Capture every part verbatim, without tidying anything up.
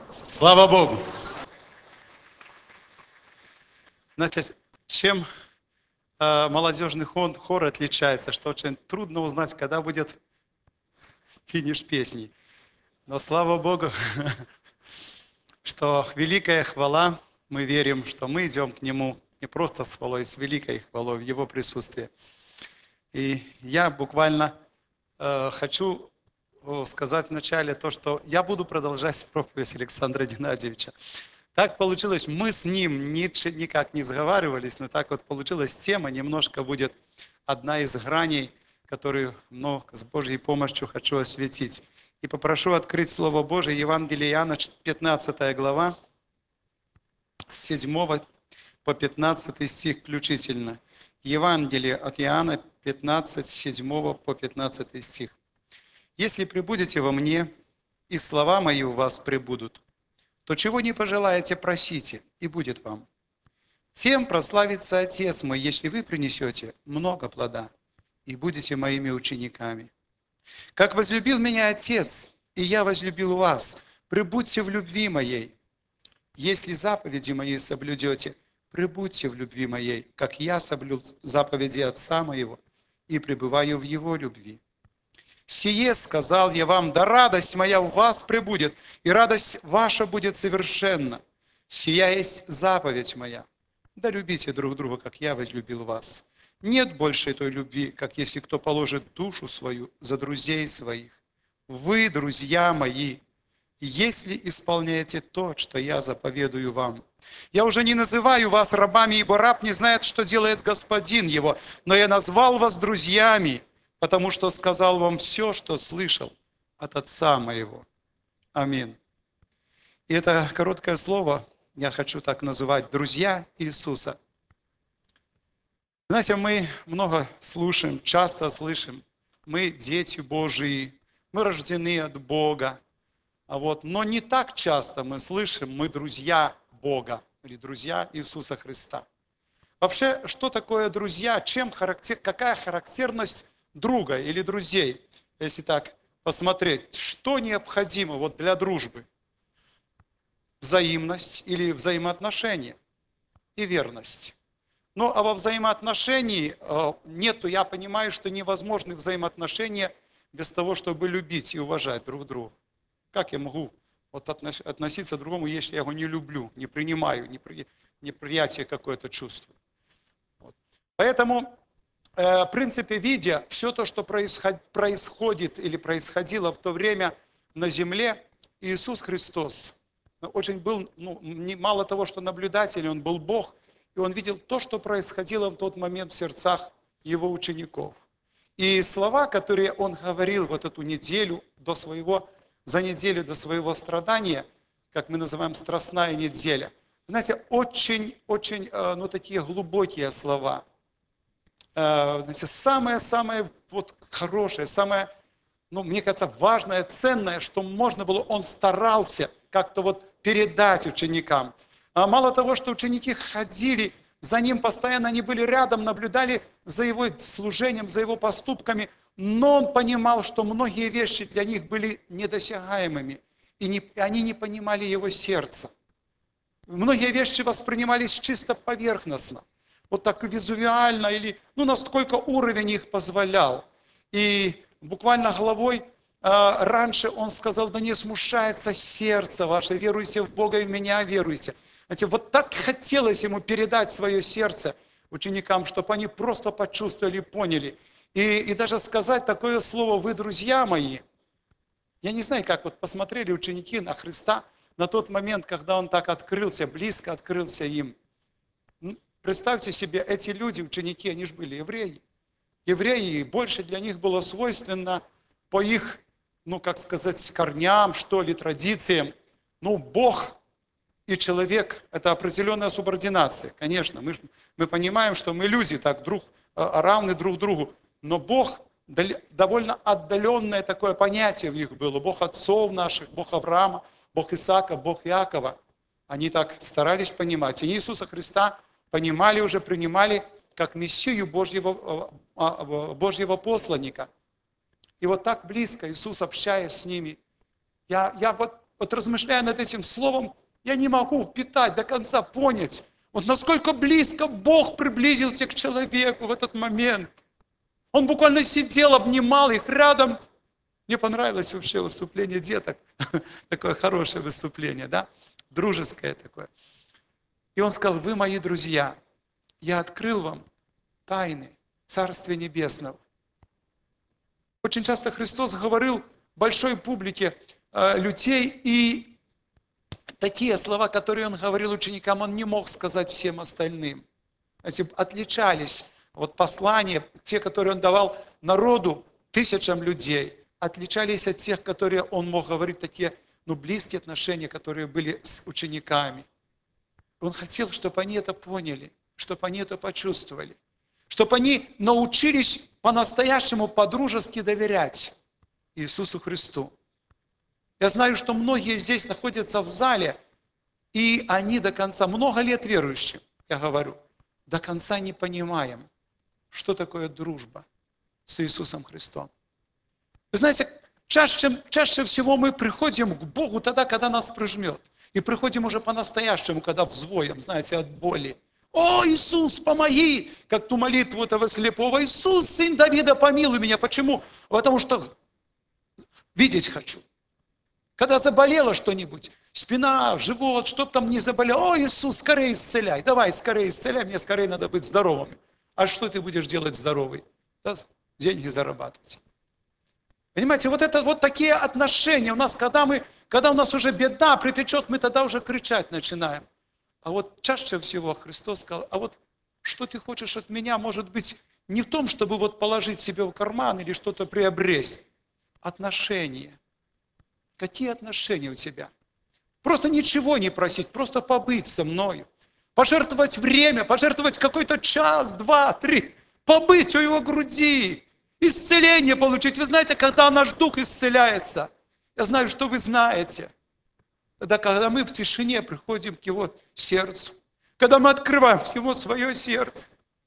Слава Богу! Знаете, чем э, молодежный хор, хор отличается, что очень трудно узнать, когда будет финиш песни. Но слава Богу, что великая хвала, мы верим, что мы идем к Нему не просто с хвалой, с великой хвалой в Его присутствии. И я буквально э, хочу сказать вначале то, что я буду продолжать проповедь Александра Геннадьевича. Так получилось, мы с ним никак не сговаривались, но так вот получилась тема, немножко будет одна из граней, которую ну, с Божьей помощью хочу осветить. И попрошу открыть Слово Божие, Евангелие Иоанна, пятнадцатая глава, с седьмого по пятнадцатый стих включительно. Евангелие от Иоанна пятнадцать, с седьмого по пятнадцатый стих. «Если пребудете во мне, и слова мои у вас пребудут, то чего не пожелаете, просите, и будет вам. Тем прославится Отец мой, если вы принесете много плода, и будете моими учениками. Как возлюбил меня Отец, и я возлюбил вас, пребудьте в любви моей. Если заповеди мои соблюдете, пребудьте в любви моей, как я соблюл заповеди Отца моего, и пребываю в его любви. Сие сказал я вам, да радость моя у вас пребудет, и радость ваша будет совершенна. Сия есть заповедь моя. Да любите друг друга, как я возлюбил вас. Нет больше той любви, как если кто положит душу свою за друзей своих. Вы, друзья мои, если исполняете то, что я заповедую вам. Я уже не называю вас рабами, ибо раб не знает, что делает господин его, но я назвал вас друзьями, потому что сказал вам все, что слышал от Отца моего. Аминь». И это короткое слово я хочу так называть: друзья Иисуса. Знаете, мы много слушаем, часто слышим, мы дети Божии, мы рождены от Бога. А вот, но не так часто мы слышим, мы друзья Бога или друзья Иисуса Христа. Вообще, что такое друзья? Чем характер, какая характерность друга или друзей, если так посмотреть, что необходимо вот для дружбы? Взаимность или взаимоотношения и верность. Ну, а во взаимоотношении нету, я понимаю, что невозможны взаимоотношения без того, чтобы любить и уважать друг друга. Как я могу вот относиться к другому, если я его не люблю, не принимаю, неприятие какое-то чувство? Вот. Поэтому в принципе, видя все то, что происходит или происходило в то время на земле, Иисус Христос очень был, ну, мало того, что наблюдатель, Он был Бог, и Он видел то, что происходило в тот момент в сердцах Его учеников. И слова, которые Он говорил вот эту неделю до своего, за неделю до своего страдания, как мы называем страстная неделя, знаете, очень-очень, ну, такие глубокие слова. Самое-самое вот хорошее, самое, ну, мне кажется, важное, ценное, что можно было, он старался как-то вот передать ученикам. А мало того, что ученики ходили за ним постоянно, они были рядом, наблюдали за его служением, за его поступками, но он понимал, что многие вещи для них были недосягаемыми, и, не, и они не понимали его сердца. Многие вещи воспринимались чисто поверхностно. Вот так визуально, или, ну, насколько уровень их позволял. И буквально головой э, раньше он сказал, да не смущается сердце ваше, веруйте в Бога и в меня веруйте. Знаете, вот так хотелось ему передать свое сердце ученикам, чтобы они просто почувствовали, поняли. И, и даже сказать такое слово: вы, друзья мои. Я не знаю, как вот посмотрели ученики на Христа на тот момент, когда он так открылся, близко открылся им. Представьте себе, эти люди, ученики, они же были евреи. Евреи, больше для них было свойственно по их, ну, как сказать, корням, что ли, традициям. Ну, Бог и человек – это определенная субординация. Конечно, мы, мы понимаем, что мы люди, так, друг, равны друг другу. Но Бог, довольно отдаленное такое понятие в них было. Бог отцов наших, Бог Авраама, Бог Исаака, Бог Иакова. Они так старались понимать. И Иисуса Христа понимали уже, принимали как Мессию Божьего, Божьего посланника. И вот так близко Иисус, общаясь с ними, я, я вот вот размышляя над этим словом, я не могу впитать до конца, понять, вот насколько близко Бог приблизился к человеку в этот момент. Он буквально сидел, обнимал их рядом. Мне понравилось вообще выступление деток. Такое хорошее выступление, да? Дружеское такое. И он сказал: вы мои друзья, я открыл вам тайны Царствия Небесного. Очень часто Христос говорил большой публике э, людей, и такие слова, которые Он говорил ученикам, Он не мог сказать всем остальным. Знаете, отличались вот послания, те, которые Он давал народу, тысячам людей, отличались от тех, которые Он мог говорить, такие, ну, близкие отношения, которые были с учениками. Он хотел, чтобы они это поняли, чтобы они это почувствовали, чтобы они научились по-настоящему по-дружески доверять Иисусу Христу. Я знаю, что многие здесь находятся в зале, и они до конца, много лет верующие, я говорю, до конца не понимаем, что такое дружба с Иисусом Христом. Вы знаете, чаще, чаще всего мы приходим к Богу тогда, когда нас прижмет. И приходим уже по-настоящему, когда взвоем, знаете, от боли. О, Иисус, помоги! Как ту молитву этого слепого. Иисус, сын Давида, помилуй меня. Почему? Потому что видеть хочу. Когда заболело что-нибудь, спина, живот, что там не заболело. О, Иисус, скорее исцеляй. Давай, скорее исцеляй, мне скорее надо быть здоровым. А что ты будешь делать здоровый? Да, деньги зарабатывать. Понимаете, вот это вот такие отношения у нас, когда мы, когда у нас уже беда припечет, мы тогда уже кричать начинаем. А вот чаще всего Христос сказал: а вот что ты хочешь от меня, может быть, не в том, чтобы вот положить себе в карман или что-то приобрести. Отношения. Какие отношения у тебя? Просто ничего не просить, просто побыть со мною. Пожертвовать время, пожертвовать какой-то час, два, три. Побыть у его груди. Исцеление получить. Вы знаете, когда наш дух исцеляется, я знаю, что вы знаете, тогда, когда мы в тишине приходим к его сердцу, когда мы открываем ему свое сердце,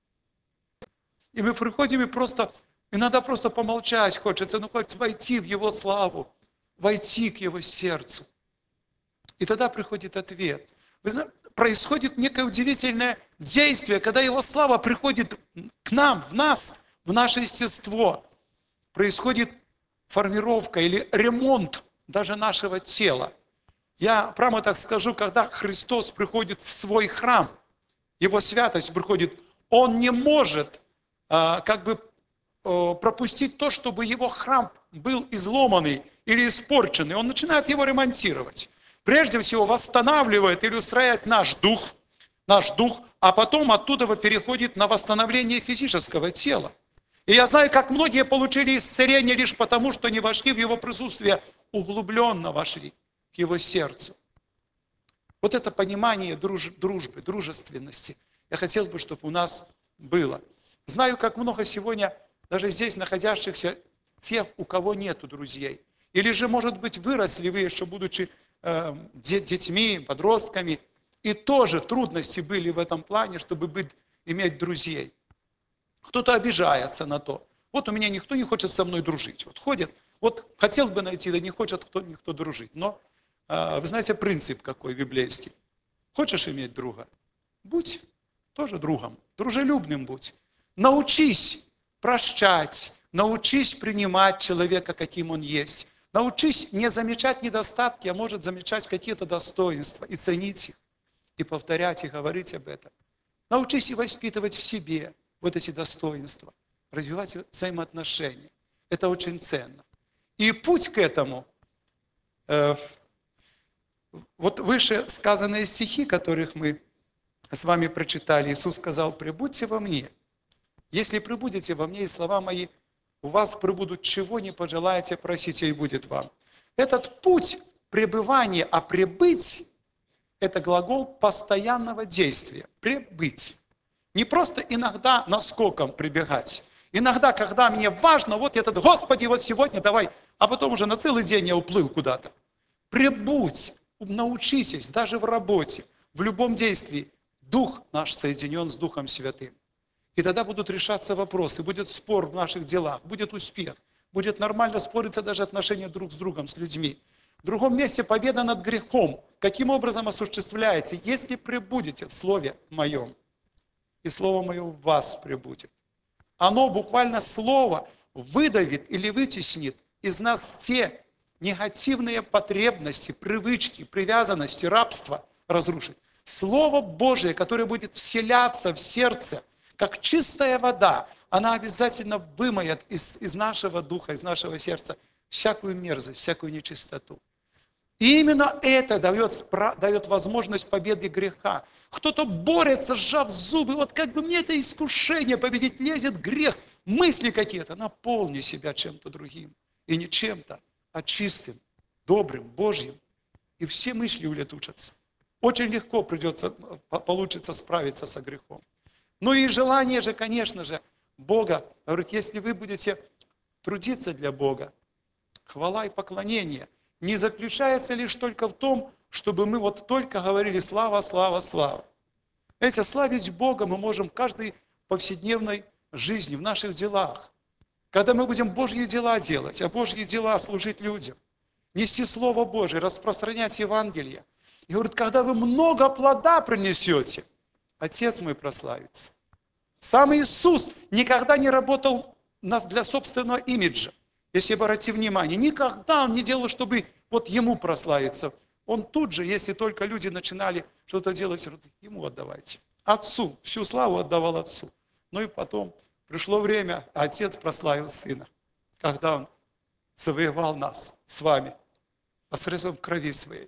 и мы приходим и просто, иногда просто помолчать хочется, ну хоть войти в его славу, войти к его сердцу. И тогда приходит ответ. Вы знаете, происходит некое удивительное действие, когда его слава приходит к нам, в нас, в наше естество. Происходит формировка или ремонт даже нашего тела. Я прямо так скажу, когда Христос приходит в свой храм, Его святость приходит, Он не может а, как бы а, пропустить то, чтобы Его храм был изломанный или испорченный. Он начинает его ремонтировать. Прежде всего восстанавливает или устраивает наш дух, наш дух, а потом оттуда переходит на восстановление физического тела. И я знаю, как многие получили исцеление лишь потому, что не вошли в Его присутствие, углубленно вошли к Его сердцу. Вот это понимание друж, дружбы, дружественности, я хотел бы, чтобы у нас было. Знаю, как много сегодня даже здесь находящихся тех, у кого нету друзей. Или же, может быть, выросли вы еще, будучи э, детьми, подростками, и тоже трудности были в этом плане, чтобы быть, иметь друзей. Кто-то обижается на то. Вот у меня никто не хочет со мной дружить. Вот ходит, вот хотел бы найти, да не хочет кто, никто дружить. Но э, вы знаете принцип какой библейский. Хочешь иметь друга? Будь тоже другом, дружелюбным будь. Научись прощать, научись принимать человека, каким он есть. Научись не замечать недостатки, а может замечать какие-то достоинства и ценить их, и повторять, и говорить об этом. Научись и воспитывать в себе вот эти достоинства, развивать взаимоотношения. Это очень ценно. И путь к этому, э, вот выше сказанные стихи, которых мы с вами прочитали, Иисус сказал: «Пребудьте во мне. Если пребудете во мне, и слова мои у вас пребудут, чего не пожелаете, просите, и будет вам». Этот путь пребывания, а пребыть – это глагол постоянного действия. Пребыть. Не просто иногда наскоком прибегать. Иногда, когда мне важно, вот этот, Господи, вот сегодня давай, а потом уже на целый день я уплыл куда-то. Пребудь, научитесь даже в работе, в любом действии. Дух наш соединен с Духом Святым. И тогда будут решаться вопросы, будет спор в наших делах, будет успех, будет нормально спориться даже отношения друг с другом, с людьми. В другом месте победа над грехом. Каким образом осуществляется? Если пребудете в Слове Моем, и Слово Мое в вас пребудет. Оно буквально Слово выдавит или вытеснит из нас те негативные потребности, привычки, привязанности, рабства разрушить. Слово Божие, которое будет вселяться в сердце, как чистая вода, она обязательно вымоет из, из нашего духа, из нашего сердца всякую мерзость, всякую нечистоту. И именно это дает, дает возможность победы греха. Кто-то борется, сжав зубы, вот как бы мне это искушение победить, лезет грех, мысли какие-то, наполни себя чем-то другим. И не чем-то, а чистым, добрым, Божьим. И все мысли улетучатся. Очень легко придется, получится справиться со грехом. Ну и желание же, конечно же, Бога. Говорит, если вы будете трудиться для Бога, хвала и поклонение не заключается лишь только в том, чтобы мы вот только говорили слава, слава, слава. Знаете, славить Бога мы можем в каждой повседневной жизни, в наших делах. Когда мы будем Божьи дела делать, а Божьи дела служить людям, нести Слово Божие, распространять Евангелие. И говорит, когда вы много плода принесете, Отец мой прославится. Сам Иисус никогда не работал для собственного имиджа. Если обратите внимание, никогда Он не делал, чтобы вот Ему прославиться. Он тут же, если только люди начинали что-то делать, Ему отдавайте. Отцу, всю славу отдавал Отцу. Ну и потом пришло время, а Отец прославил Сына, когда Он завоевал нас с вами посредством крови Своей.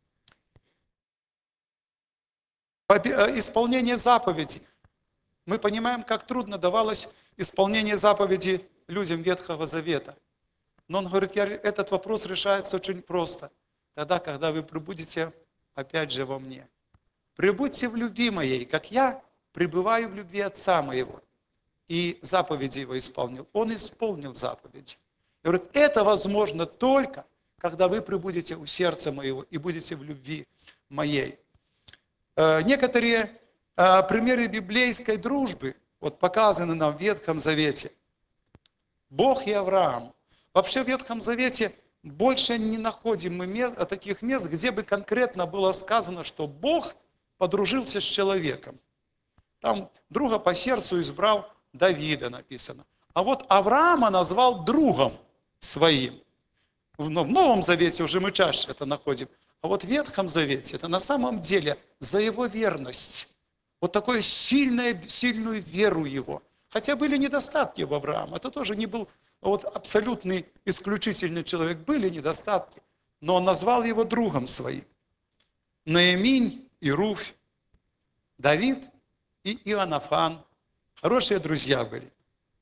Исполнение заповедей. Мы понимаем, как трудно давалось исполнение заповедей людям Ветхого Завета. Но он говорит, я, этот вопрос решается очень просто. Тогда, когда вы пребудете опять же во мне. Пребудьте в любви моей, как я пребываю в любви Отца моего. И заповеди его исполнил. Он исполнил заповеди. И говорит, это возможно только, когда вы пребудете у сердца моего и будете в любви моей. Некоторые примеры библейской дружбы вот показаны нам в Ветхом Завете. Бог и Авраам. Вообще в Ветхом Завете больше не находим мы мест, таких мест, где бы конкретно было сказано, что Бог подружился с человеком. Там друга по сердцу избрал Давида, написано. А вот Авраама назвал другом своим. В Новом Завете уже мы чаще это находим. А вот в Ветхом Завете это на самом деле за его верность. Вот такую сильную, сильную веру его. Хотя были недостатки в Аврааме. Это тоже не был вот абсолютный, исключительный человек. Были недостатки. Но он назвал его другом своим. Ноэминь и Руфь, Давид и Иоаннафан. Хорошие друзья были.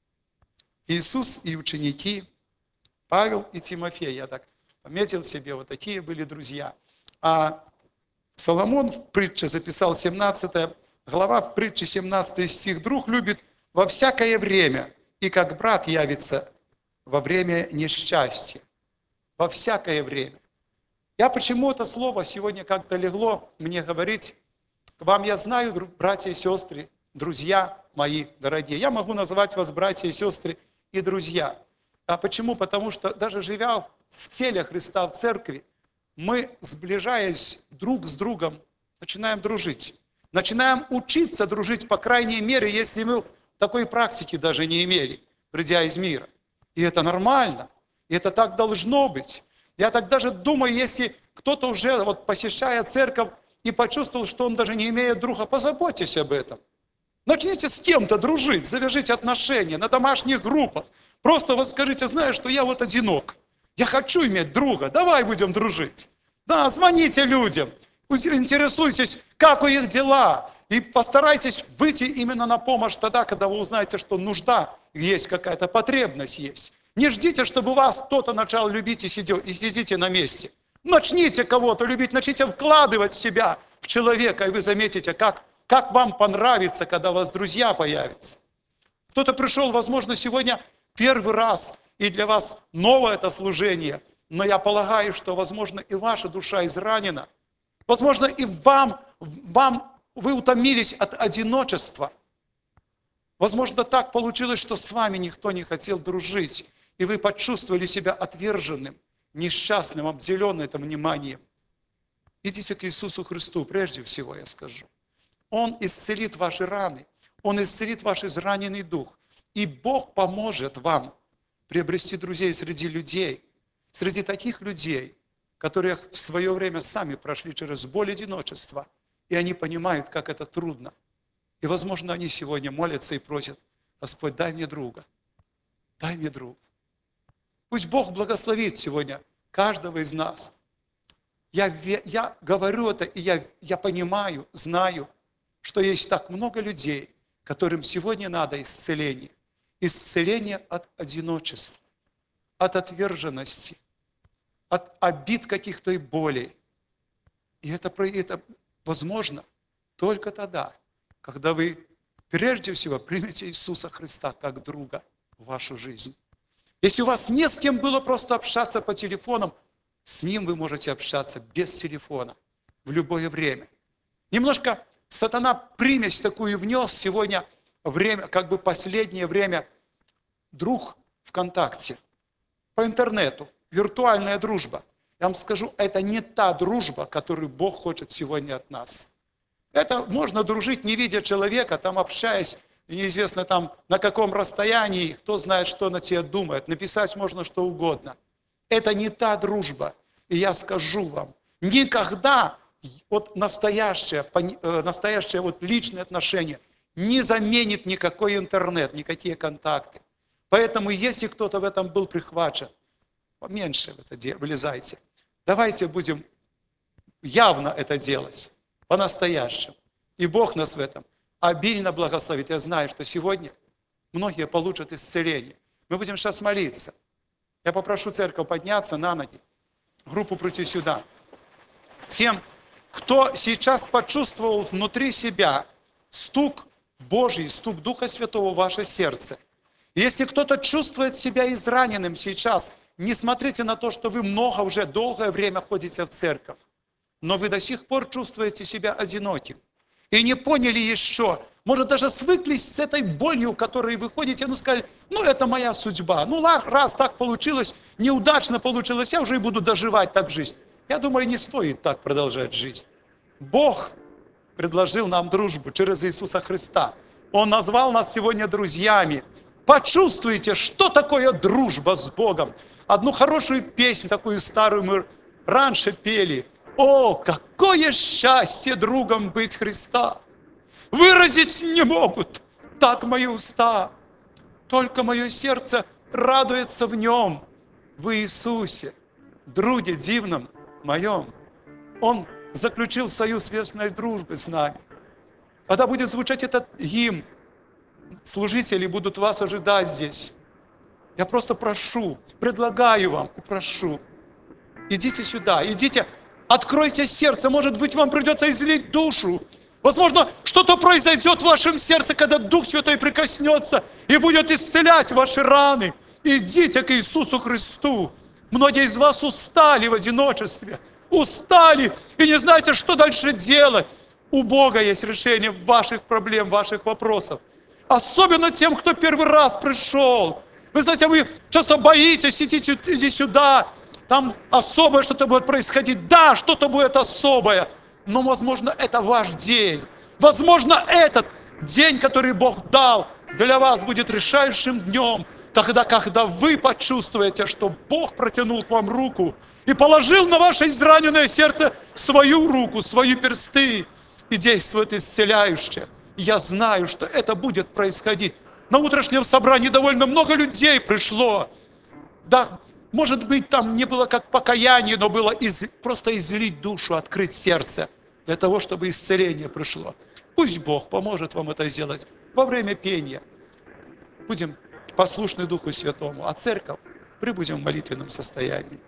Иисус и ученики, Павел и Тимофей. Я так пометил себе, вот такие были друзья. А Соломон в притче записал семнадцатая глава, притчи семнадцатый стих. Друг любит во всякое время, и как брат явится во время несчастья. Во всякое время. Я почему это слово сегодня как-то легло мне говорить к вам. Я знаю, братья и сестры, друзья мои дорогие. Я могу назвать вас братья и сестры и друзья. А почему? Потому что даже живя в теле Христа, в церкви, мы, сближаясь друг с другом, начинаем дружить. Начинаем учиться дружить, по крайней мере, если мы такой практики даже не имели, придя из мира. И это нормально. И это так должно быть. Я так даже думаю, если кто-то уже вот посещая церковь и почувствовал, что он даже не имеет друга, позаботьтесь об этом. Начните с кем-то дружить, завяжите отношения на домашних группах. Просто вот скажите, знаешь, что я вот одинок. Я хочу иметь друга, давай будем дружить. Да, звоните людям, интересуйтесь, как у их дела. И постарайтесь выйти именно на помощь тогда, когда вы узнаете, что нужда есть, какая-то потребность есть. Не ждите, чтобы вас кто-то начал любить и, сидел, и сидите на месте. Начните кого-то любить, начните вкладывать себя в человека, и вы заметите, как, как вам понравится, когда у вас друзья появятся. Кто-то пришел, возможно, сегодня первый раз, и для вас новое это служение, но я полагаю, что, возможно, и ваша душа изранена. Возможно, и вам, вам вы утомились от одиночества. Возможно, так получилось, что с вами никто не хотел дружить, и вы почувствовали себя отверженным, несчастным, обделенным этим вниманием. Идите к Иисусу Христу, прежде всего я скажу. Он исцелит ваши раны, Он исцелит ваш израненный дух. И Бог поможет вам приобрести друзей среди людей, среди таких людей, которые в свое время сами прошли через боль одиночества, и они понимают, как это трудно. И, возможно, они сегодня молятся и просят: Господь, дай мне друга, дай мне друга. Пусть Бог благословит сегодня каждого из нас. Я, я говорю это, и я, я понимаю, знаю, что есть так много людей, которым сегодня надо исцеление. Исцеление от одиночества, от отверженности, от обид каких-то и болей. И это, это возможно только тогда, когда вы прежде всего примете Иисуса Христа как друга в вашу жизнь. Если у вас не с кем было просто общаться по телефонам, с Ним вы можете общаться без телефона в любое время. Немножко сатана примесь такую внес сегодня время, как бы последнее время, друг ВКонтакте, по интернету, виртуальная дружба. Я вам скажу, это не та дружба, которую Бог хочет сегодня от нас. Это можно дружить, не видя человека, там общаясь, неизвестно там на каком расстоянии, кто знает, что на тебя думает. Написать можно что угодно. Это не та дружба. И я скажу вам, никогда вот настоящее, настоящее вот личное отношение не заменит никакой интернет, никакие контакты. Поэтому, если кто-то в этом был прихвачен, поменьше в это влезайте. Давайте будем явно это делать, по-настоящему. И Бог нас в этом обильно благословит. Я знаю, что сегодня многие получат исцеление. Мы будем сейчас молиться. Я попрошу церковь подняться на ноги. Группу прийти сюда. Тем, кто сейчас почувствовал внутри себя стук Божий, стук Духа Святого в ваше сердце. Если кто-то чувствует себя израненным сейчас, не смотрите на то, что вы много уже долгое время ходите в церковь, но вы до сих пор чувствуете себя одиноким. И не поняли еще, может, даже свыклись с этой болью, которой вы ходите, ну, сказали, ну, это моя судьба. Ну, раз так получилось, неудачно получилось, я уже и буду доживать так жизнь. Я думаю, не стоит так продолжать жизнь. Бог предложил нам дружбу через Иисуса Христа. Он назвал нас сегодня друзьями. Почувствуйте, что такое дружба с Богом. Одну хорошую песню, такую старую, мы раньше пели. О, какое счастье другом быть Христа! Выразить не могут так мои уста. Только мое сердце радуется в Нем, в Иисусе, друге дивном моем. Он заключил союз вечной дружбы с нами. Когда будет звучать этот гимн, служители будут вас ожидать здесь. Я просто прошу, предлагаю вам и прошу. Идите сюда, идите, откройте сердце. Может быть, вам придется излить душу. Возможно, что-то произойдет в вашем сердце, когда Дух Святой прикоснется и будет исцелять ваши раны. Идите к Иисусу Христу. Многие из вас устали в одиночестве, устали и не знаете, что дальше делать. У Бога есть решение ваших проблем, ваших вопросов. Особенно тем, кто первый раз пришел. Вы знаете, вы часто боитесь, идите, идите сюда, там особое что-то будет происходить. Да, что-то будет особое, но, возможно, это ваш день. Возможно, этот день, который Бог дал, для вас будет решающим днем. Тогда, когда вы почувствуете, что Бог протянул к вам руку и положил на ваше израненное сердце свою руку, свои персты, и действует исцеляюще. Я знаю, что это будет происходить. На утреннем собрании довольно много людей пришло. Да, может быть, там не было как покаяние, но было из... просто излить душу, открыть сердце для того, чтобы исцеление пришло. Пусть Бог поможет вам это сделать во время пения. Будем послушны Духу Святому, а церковь прибудем в молитвенном состоянии.